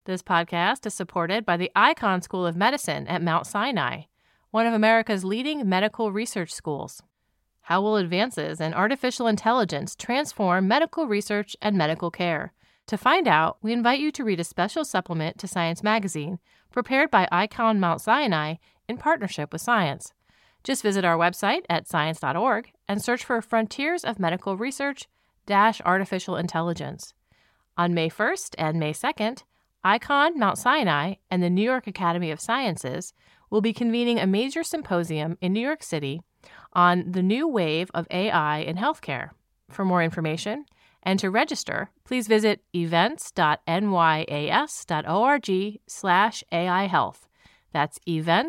This podcast is supported by the Icahn School of Medicine at Mount Sinai, one of America's leading medical research schools. How will advances in artificial intelligence transform medical research and medical care? To find out, we invite you to read a special supplement to Science Magazine, prepared by Icahn Mount Sinai in partnership with Science. Just visit our website at science.org and search for Frontiers of Medical Research - Artificial Intelligence. On May 1st and May 2nd, Icahn Mount Sinai and the New York Academy of Sciences will be convening a major symposium in New York City on the new wave of AI in healthcare. For more information and to register, please visit events.nyas.org/AI Health. That's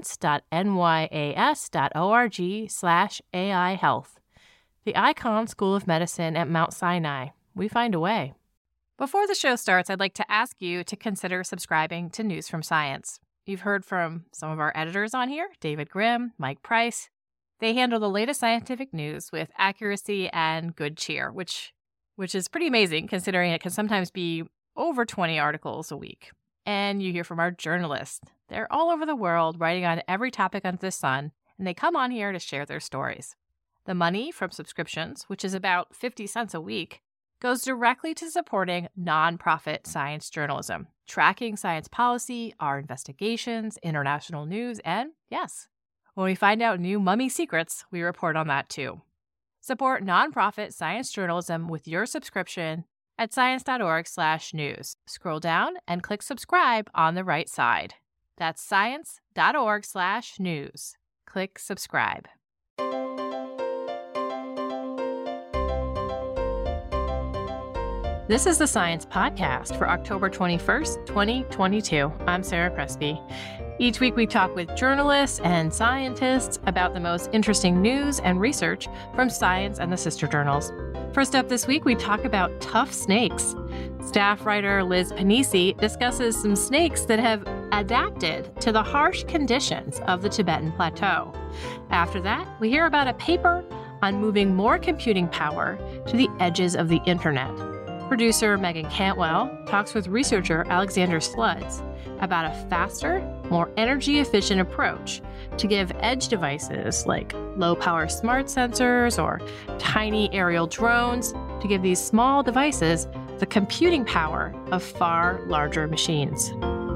events.nyas.org/AI Health. The Icahn School of Medicine at Mount Sinai. We find a way. Before the show starts, I'd like to ask you to consider subscribing to News from Science. You've heard from some of our editors on here, David Grimm, Mike Price. They handle the latest scientific news with accuracy and good cheer, which is pretty amazing considering it can sometimes be over 20 articles a week. And you hear from our journalists. They're all over the world writing on every topic under the sun, and they come on here to share their stories. The money from subscriptions, which is about 50 cents a week, goes directly to supporting nonprofit science journalism, tracking science policy, our investigations, international news, and yes, when we find out new mummy secrets, we report on that too. Support nonprofit science journalism with your subscription at science.org/news. Scroll down and click subscribe on the right side. That's science.org/news. Click subscribe. This is the Science Podcast for October 21st, 2022. I'm Sarah Crespi. Each week we talk with journalists and scientists about the most interesting news and research from science and the sister journals. First up this week, we talk about tough snakes. Staff writer Liz Pennisi discusses some snakes that have adapted to the harsh conditions of the Tibetan Plateau. After that, we hear about a paper on moving more computing power to the edges of the internet. Producer Megan Cantwell talks with researcher Alexander Sluds about a faster, more energy-efficient approach to give edge devices like low-power smart sensors or tiny aerial drones to give these small devices the computing power of far larger machines.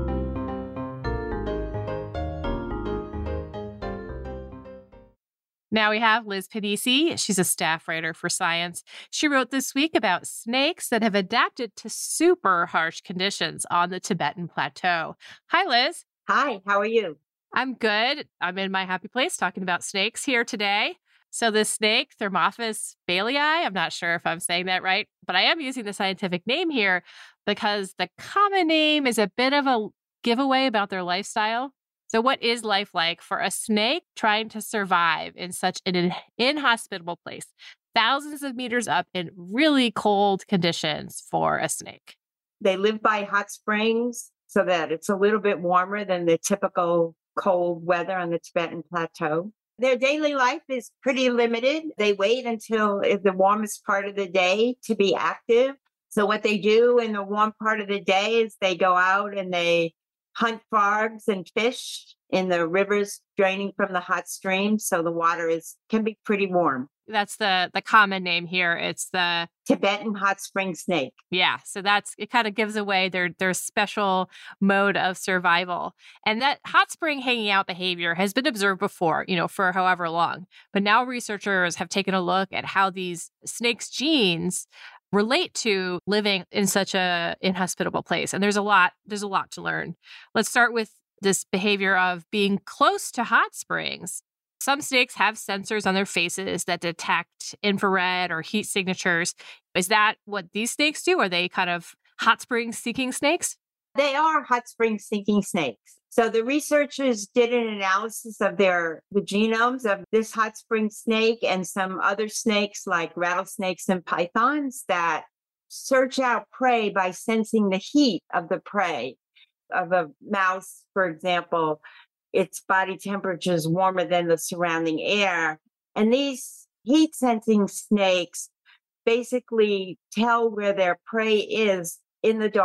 Now we have Liz Pennisi. She's a staff writer for Science. She wrote this week about snakes that have adapted to super harsh conditions on the Tibetan Plateau. Hi, Liz. Hi, how are you? I'm good. I'm in my happy place talking about snakes here today. So this snake, Thermophis bailey, I'm not sure if I'm saying that right, but I am using the scientific name here because the common name is a bit of a giveaway about their lifestyle. So what is life like for a snake trying to survive in such an inhospitable place, thousands of meters up in really cold conditions for a snake? They live by hot springs so that it's a little bit warmer than the typical cold weather on the Tibetan Plateau. Their daily life is pretty limited. They wait until the warmest part of the day to be active. So what they do in the warm part of the day is they go out and they hunt frogs and fish in the rivers draining from the hot streams. So the water can be pretty warm. That's the common name here. It's the Tibetan hot spring snake. Yeah. So it kind of gives away their special mode of survival. And that hot spring hanging out behavior has been observed before, for however long. But now researchers have taken a look at how these snakes' genes relate to living in such a inhospitable place. And there's a lot to learn. Let's start with this behavior of being close to hot springs. Some snakes have sensors on their faces that detect infrared or heat signatures. Is that what these snakes do? Are they kind of hot spring seeking snakes? They are hot spring seeking snakes. So the researchers did an analysis of the genomes of this hot spring snake and some other snakes like rattlesnakes and pythons that search out prey by sensing the heat of the prey. Of a mouse, for example, its body temperature is warmer than the surrounding air. And these heat sensing snakes basically tell where their prey is in the dark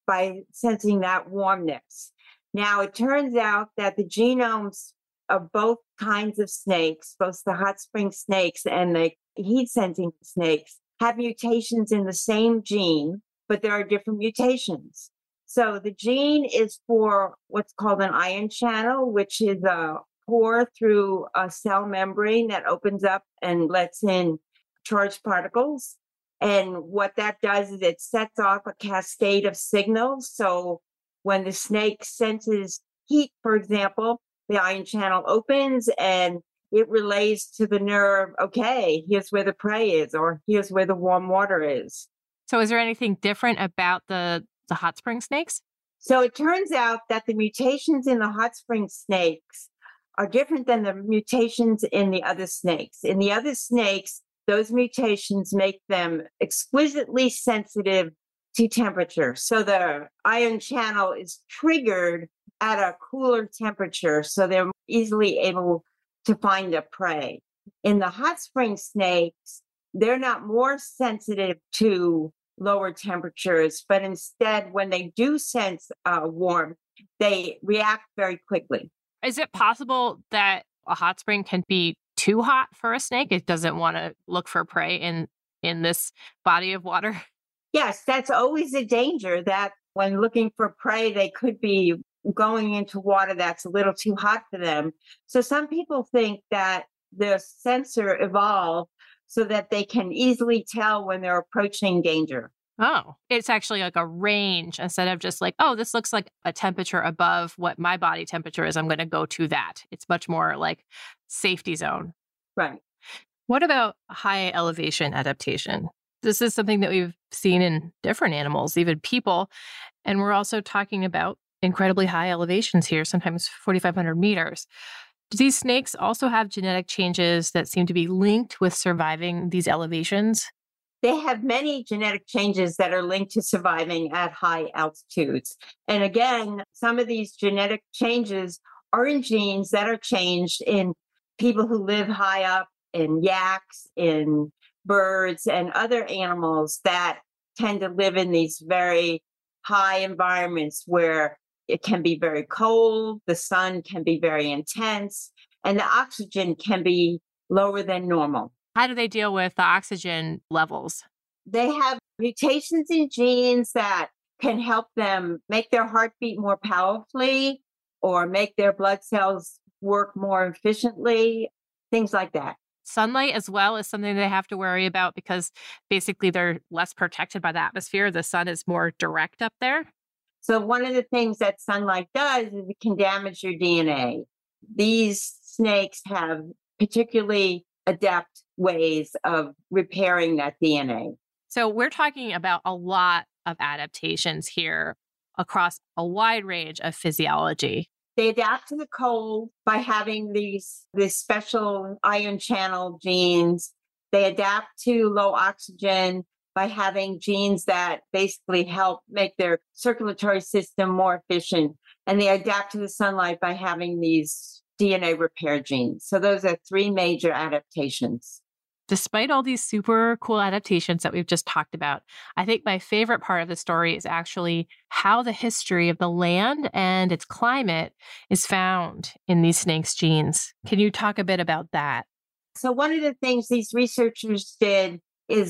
by sensing that warmness. Now, it turns out that the genomes of both kinds of snakes, both the hot spring snakes and the heat sensing snakes, have mutations in the same gene, but there are different mutations. So the gene is for what's called an ion channel, which is a pore through a cell membrane that opens up and lets in charged particles. And what that does is it sets off a cascade of signals. So when the snake senses heat, for example, the ion channel opens and it relays to the nerve, okay, here's where the prey is, or here's where the warm water is. So is there anything different about the hot spring snakes? So it turns out that the mutations in the hot spring snakes are different than the mutations in the other snakes. In the other snakes, those mutations make them exquisitely sensitive to temperature. So the ion channel is triggered at a cooler temperature, so they're easily able to find a prey. In the hot spring snakes, they're not more sensitive to lower temperatures, but instead, when they do sense warmth, they react very quickly. Is it possible that a hot spring can be too hot for a snake? It doesn't want to look for prey in this body of water? Yes, that's always a danger, that when looking for prey, they could be going into water that's a little too hot for them. So some people think that the sensor evolved so that they can easily tell when they're approaching danger. Oh, it's actually like a range instead of just like, oh, this looks like a temperature above what my body temperature is. I'm going to go to that. It's much more like safety zone. Right. What about high elevation adaptation? This is something that we've seen in different animals, even people. And we're also talking about incredibly high elevations here, sometimes 4,500 meters. Do these snakes also have genetic changes that seem to be linked with surviving these elevations? They have many genetic changes that are linked to surviving at high altitudes. And again, some of these genetic changes are in genes that are changed in people who live high up, in yaks, in birds, and other animals that tend to live in these very high environments where it can be very cold, the sun can be very intense, and the oxygen can be lower than normal. How do they deal with the oxygen levels? They have mutations in genes that can help them make their heart beat more powerfully or make their blood cells work more efficiently, things like that. Sunlight as well is something they have to worry about because basically they're less protected by the atmosphere. The sun is more direct up there. So one of the things that sunlight does is it can damage your DNA. These snakes have particularly adept ways of repairing that DNA. So we're talking about a lot of adaptations here across a wide range of physiology. They adapt to the cold by having these special ion channel genes. They adapt to low oxygen by having genes that basically help make their circulatory system more efficient. And they adapt to the sunlight by having these DNA repair genes. So those are three major adaptations. Despite all these super cool adaptations that we've just talked about, I think my favorite part of the story is actually how the history of the land and its climate is found in these snakes' genes. Can you talk a bit about that? So one of the things these researchers did is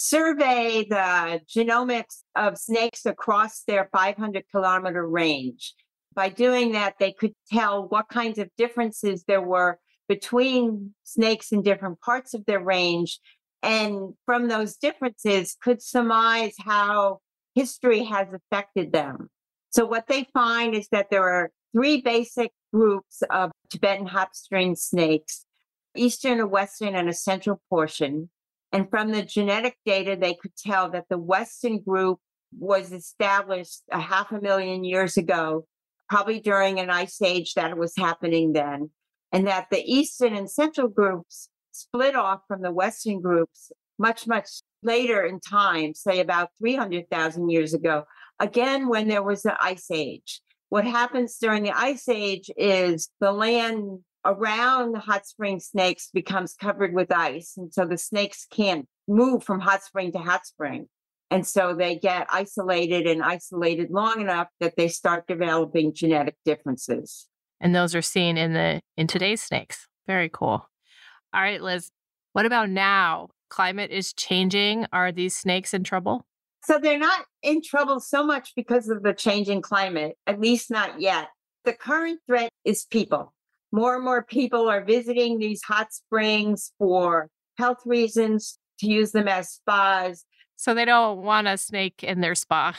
survey the genomics of snakes across their 500-kilometer range. By doing that, they could tell what kinds of differences there were between snakes in different parts of their range. And from those differences, could surmise how history has affected them. So what they find is that there are three basic groups of Tibetan hot spring snakes, eastern, a western, and a central portion. And from the genetic data, they could tell that the western group was established 500,000 years ago, probably during an ice age that was happening then. And that the eastern and central groups split off from the western groups much, much later in time, say about 300,000 years ago, again, when there was an ice age. What happens during the ice age is the land around the hot spring snakes becomes covered with ice. And so the snakes can't move from hot spring to hot spring. And so they get isolated and isolated long enough that they start developing genetic differences. And those are seen in today's snakes. Very cool. All right, Liz, what about now? Climate is changing. Are these snakes in trouble? So they're not in trouble so much because of the changing climate, at least not yet. The current threat is people. More and more people are visiting these hot springs for health reasons, to use them as spas. So they don't want a snake in their spa.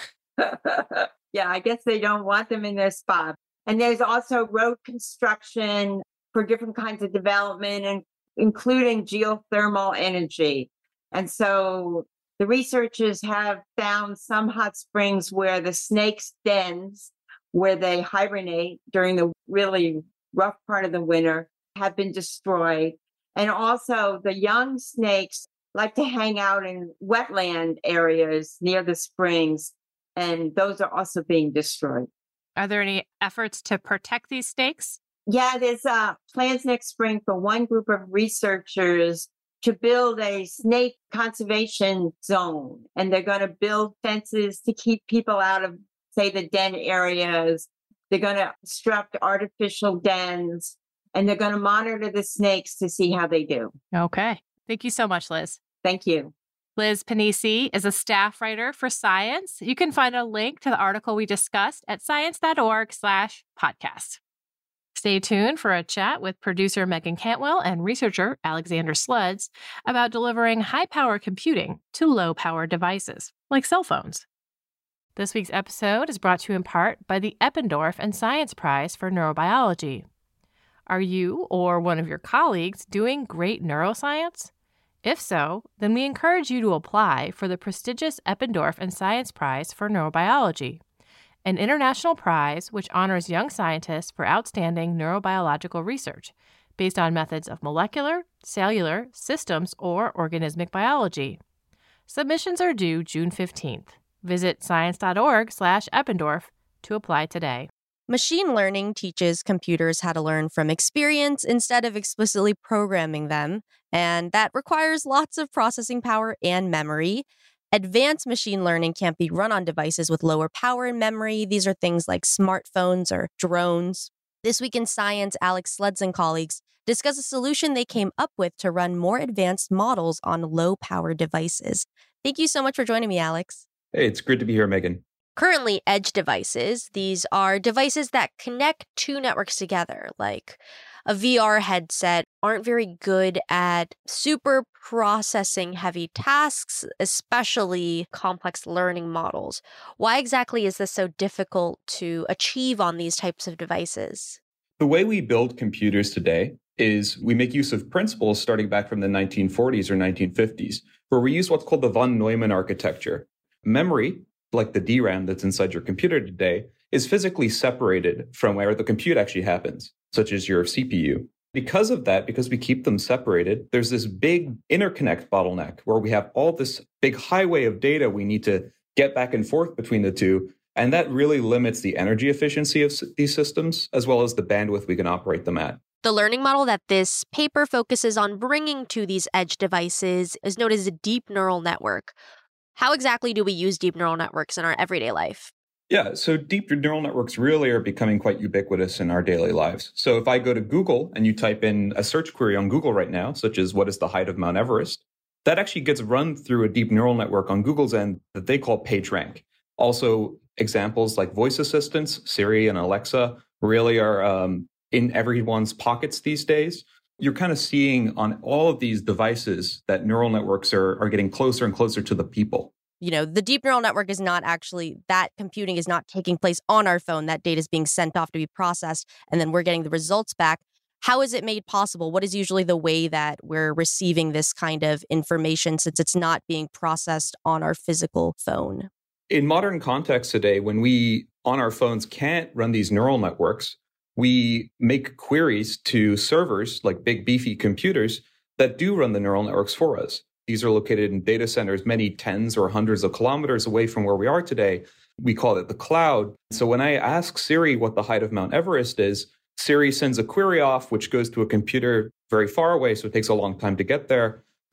Yeah, I guess they don't want them in their spa. And there's also road construction for different kinds of development, and including geothermal energy. And so the researchers have found some hot springs where the snakes' dens, where they hibernate during the really rough part of the winter, have been destroyed. And also the young snakes like to hang out in wetland areas near the springs, and those are also being destroyed. Are there any efforts to protect these snakes? Yeah, there's plans next spring for one group of researchers to build a snake conservation zone. And they're going to build fences to keep people out of, say, the den areas. They're going to construct artificial dens, and they're going to monitor the snakes to see how they do. Okay. Thank you so much, Liz. Thank you. Liz Pennisi is a staff writer for Science. You can find a link to the article we discussed at science.org/podcast. Stay tuned for a chat with producer Megan Cantwell and researcher Alexander Sluds about delivering high-power computing to low-power devices, like cell phones. This week's episode is brought to you in part by the Eppendorf and Science Prize for Neurobiology. Are you or one of your colleagues doing great neuroscience? If so, then we encourage you to apply for the prestigious Eppendorf and Science Prize for Neurobiology, an international prize which honors young scientists for outstanding neurobiological research based on methods of molecular, cellular, systems, or organismic biology. Submissions are due June 15th. Visit science.org/Eppendorf to apply today. Machine learning teaches computers how to learn from experience instead of explicitly programming them, and that requires lots of processing power and memory. Advanced machine learning can't be run on devices with lower power and memory. These are things like smartphones or drones. This week in Science, Alex Sluds and colleagues discuss a solution they came up with to run more advanced models on low-power devices. Thank you so much for joining me, Alex. Hey, it's great to be here, Megan. Currently, edge devices, these are devices that connect two networks together, like a VR headset, aren't very good at super processing heavy tasks, especially complex learning models. Why exactly is this so difficult to achieve on these types of devices? The way we build computers today is we make use of principles starting back from the 1940s or 1950s, where we use what's called the von Neumann architecture. Memory, like the DRAM that's inside your computer today, is physically separated from where the compute actually happens, such as your CPU. Because of that, because we keep them separated, there's this big interconnect bottleneck where we have all this big highway of data we need to get back and forth between the two. And that really limits the energy efficiency of these systems, as well as the bandwidth we can operate them at. The learning model that this paper focuses on bringing to these edge devices is known as a deep neural network. How exactly do we use deep neural networks in our everyday life? Yeah, so deep neural networks really are becoming quite ubiquitous in our daily lives. So if I go to Google and you type in a search query on Google right now, such as what is the height of Mount Everest, that actually gets run through a deep neural network on Google's end that they call PageRank. Also, examples like voice assistants, Siri and Alexa, really are in everyone's pockets these days. You're kind of seeing on all of these devices that neural networks are getting closer and closer to the people. You know, the deep neural network is not actually, that computing is not taking place on our phone. That data is being sent off to be processed, and then we're getting the results back. How is it made possible? What is usually the way that we're receiving this kind of information since it's not being processed on our physical phone? In modern context today, when we on our phones can't run these neural networks, we make queries to servers like big beefy computers that do run the neural networks for us. These are located in data centers many tens or hundreds of kilometers away from where we are today. We call it the cloud. So when I ask Siri what the height of Mount Everest is, Siri sends a query off, which goes to a computer very far away, so it takes a long time to get there.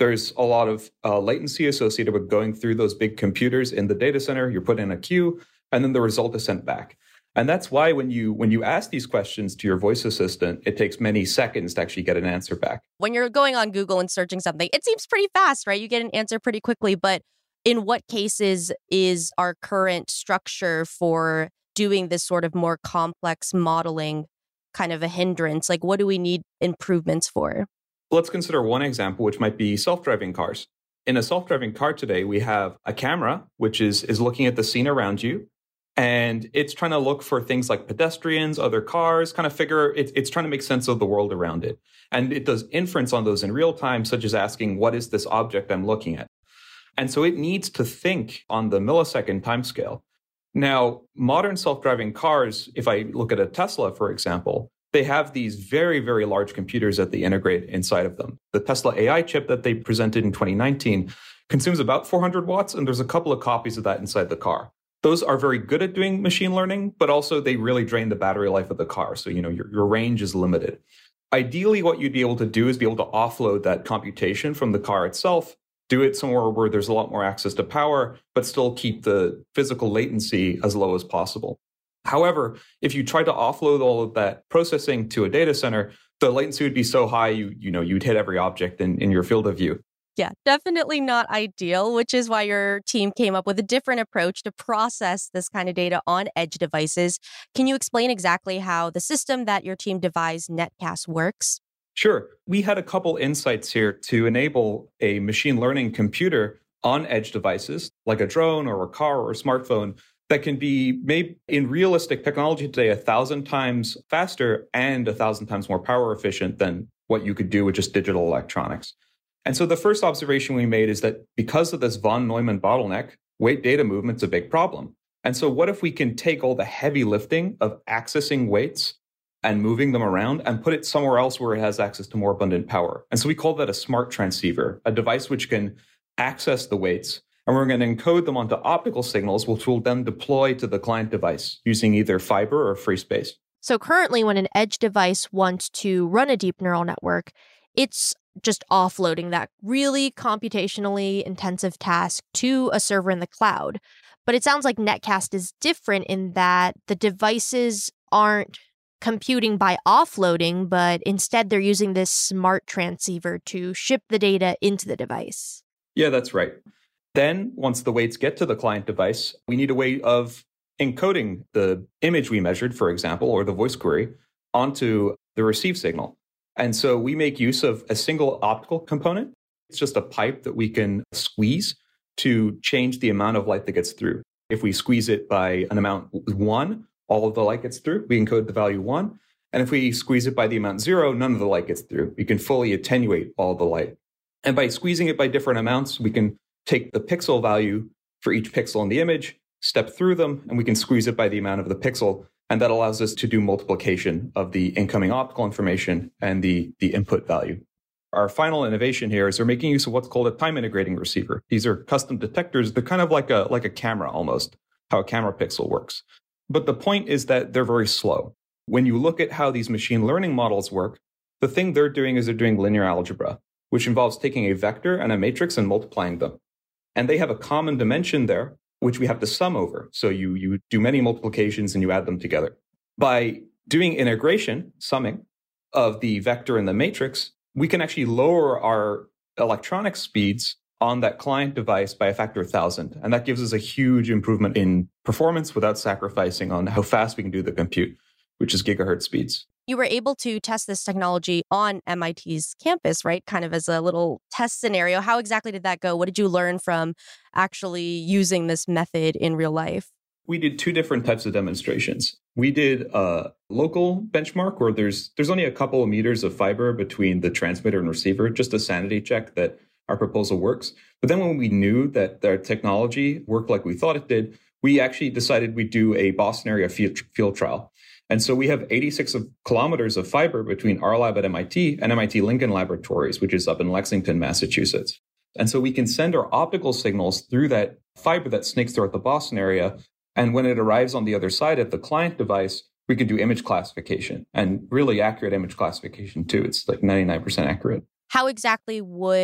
There's a lot of latency associated with going through those big computers in the data center. You're put in a queue, and then the result is sent back. And that's why when you ask these questions to your voice assistant, it takes many seconds to actually get an answer back. When you're going on Google and searching something, it seems pretty fast, right? You get an answer pretty quickly. But in what cases is our current structure for doing this sort of more complex modeling kind of a hindrance? Like, what do we need improvements for? Let's consider one example, which might be self-driving cars. In a self-driving car today, we have a camera, which is looking at the scene around you. And it's trying to look for things like pedestrians, other cars, kind of figure, it's trying to make sense of the world around it. And it does inference on those in real time, such as asking, what is this object I'm looking at? And so it needs to think on the millisecond timescale. Now, modern self-driving cars, if I look at a Tesla, for example, they have these very, very large computers that they integrate inside of them. The Tesla AI chip that they presented in 2019 consumes about 400 watts, and there's a couple of copies of that inside the car. Those are very good at doing machine learning, but also they really drain the battery life of the car. So, your range is limited. Ideally, what you'd be able to do is be able to offload that computation from the car itself, do it somewhere where there's a lot more access to power, but still keep the physical latency as low as possible. However, if you try to offload all of that processing to a data center, the latency would be so high, you'd hit every object in your field of view. Yeah, definitely not ideal, which is why your team came up with a different approach to process this kind of data on edge devices. Can you explain exactly how the system that your team devised, Netcast, works? Sure. We had a couple insights here to enable a machine learning computer on edge devices, like a drone or a car or a smartphone, that can be made in realistic technology today 1,000 times faster and 1,000 times more power efficient than what you could do with just digital electronics. And so the first observation we made is that because of this von Neumann bottleneck, weight data movement's a big problem. And so what if we can take all the heavy lifting of accessing weights and moving them around and put it somewhere else where it has access to more abundant power? And so we call that a smart transceiver, a device which can access the weights. And we're going to encode them onto optical signals, which will then deploy to the client device using either fiber or free space. So currently, when an edge device wants to run a deep neural network, it's just offloading that really computationally intensive task to a server in the cloud. But it sounds like Netcast is different in that the devices aren't computing by offloading, but instead they're using this smart transceiver to ship the data into the device. Yeah, that's right. Then once the weights get to the client device, we need a way of encoding the image we measured, for example, or the voice query onto the receive signal. And so we make use of a single optical component. It's just a pipe that we can squeeze to change the amount of light that gets through. If we squeeze it by an amount 1, all of the light gets through. We encode the value 1. And if we squeeze it by the amount 0, none of the light gets through. We can fully attenuate all the light. And by squeezing it by different amounts, we can take the pixel value for each pixel in the image, step through them, and we can squeeze it by the amount of the pixel. And that allows us to do multiplication of the incoming optical information and the input value. Our final innovation here is we're making use of what's called a time integrating receiver. These are custom detectors. They're kind of like a camera almost, how a camera pixel works. But the point is that they're very slow. When you look at how these machine learning models work, the thing they're doing is they're doing linear algebra, which involves taking a vector and a matrix and multiplying them. And they have a common dimension there, which we have to sum over. So you do many multiplications and you add them together. By doing integration, summing, of the vector and the matrix, we can actually lower our electronic speeds on that client device by a factor of 1,000. And that gives us a huge improvement in performance without sacrificing on how fast we can do the compute, which is gigahertz speeds. You were able to test this technology on MIT's campus, right? Kind of as a little test scenario. How exactly did that go? What did you learn from actually using this method in real life? We did 2 different types of demonstrations. We did a local benchmark where there's only a couple of meters of fiber between the transmitter and receiver, just a sanity check that our proposal works. But then when we knew that their technology worked like we thought it did, we actually decided we'd do a Boston area field trial. And so we have 86 kilometers of fiber between our lab at MIT and MIT Lincoln Laboratories, which is up in Lexington, Massachusetts. And so we can send our optical signals through that fiber that snakes throughout the Boston area. And when it arrives on the other side at the client device, we can do image classification, and really accurate image classification too. It's like 99% accurate. How exactly would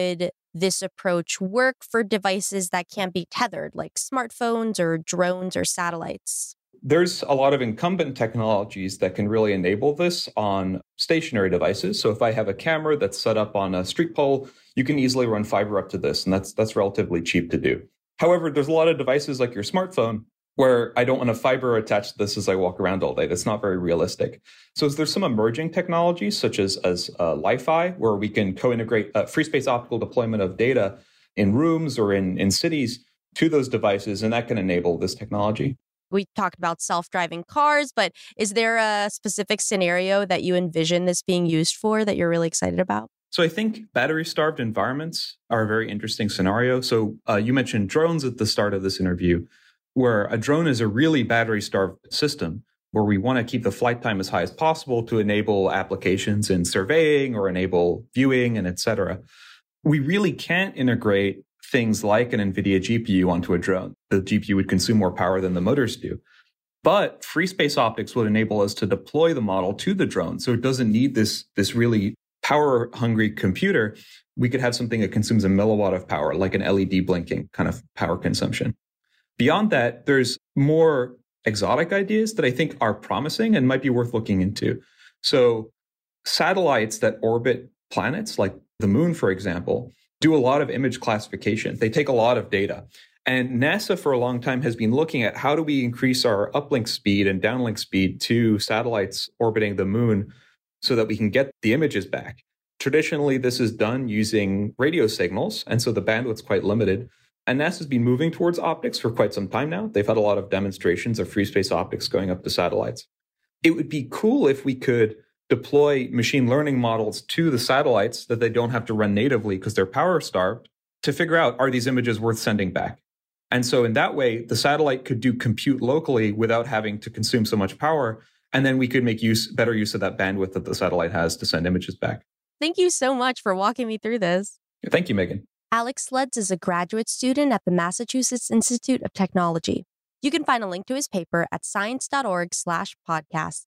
this approach work for devices that can't be tethered, like smartphones or drones or satellites? There's a lot of incumbent technologies that can really enable this on stationary devices. So if I have a camera that's set up on a street pole, you can easily run fiber up to this, and that's relatively cheap to do. However, there's a lot of devices like your smartphone where I don't want a fiber attached to this as I walk around all day. That's not very realistic. So there's some emerging technologies such as Li-Fi, where we can co-integrate free space optical deployment of data in rooms or in cities to those devices, and that can enable this technology. We talked about self-driving cars, but is there a specific scenario that you envision this being used for that you're really excited about? So I think battery-starved environments are a very interesting scenario. So you mentioned drones at the start of this interview, where a drone is a really battery-starved system where we want to keep the flight time as high as possible to enable applications in surveying or enable viewing and et cetera. We really can't integrate things like an NVIDIA GPU onto a drone. The GPU would consume more power than the motors do. But free space optics would enable us to deploy the model to the drone. So it doesn't need this really power-hungry computer. We could have something that consumes a milliwatt of power, like an LED blinking kind of power consumption. Beyond that, there's more exotic ideas that I think are promising and might be worth looking into. So satellites that orbit planets, like the moon, for example, do a lot of image classification. They take a lot of data. And NASA for a long time has been looking at how do we increase our uplink speed and downlink speed to satellites orbiting the moon so that we can get the images back. Traditionally, this is done using radio signals, and so the bandwidth's quite limited. And NASA's been moving towards optics for quite some time now. They've had a lot of demonstrations of free space optics going up to satellites. It would be cool if we could deploy machine learning models to the satellites that they don't have to run natively because they're power starved to figure out, are these images worth sending back? And so in that way, the satellite could do compute locally without having to consume so much power. And then we could make better use of that bandwidth that the satellite has to send images back. Thank you so much for walking me through this. Thank you, Megan. Alex Sleds is a graduate student at the Massachusetts Institute of Technology. You can find a link to his paper at science.org/podcast.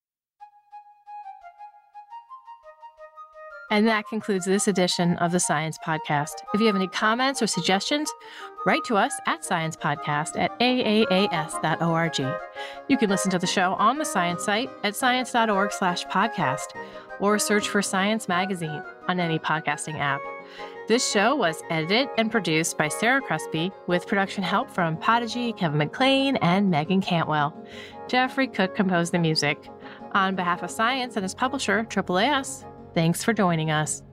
And that concludes this edition of the Science Podcast. If you have any comments or suggestions, write to us at sciencepodcast@aaas.org. You can listen to the show on the Science site at science.org/podcast or search for Science Magazine on any podcasting app. This show was edited and produced by Sarah Crespi with production help from Podigy, Kevin McLean, and Megan Cantwell. Jeffrey Cook composed the music. On behalf of Science and its publisher, AAAS, thanks for joining us.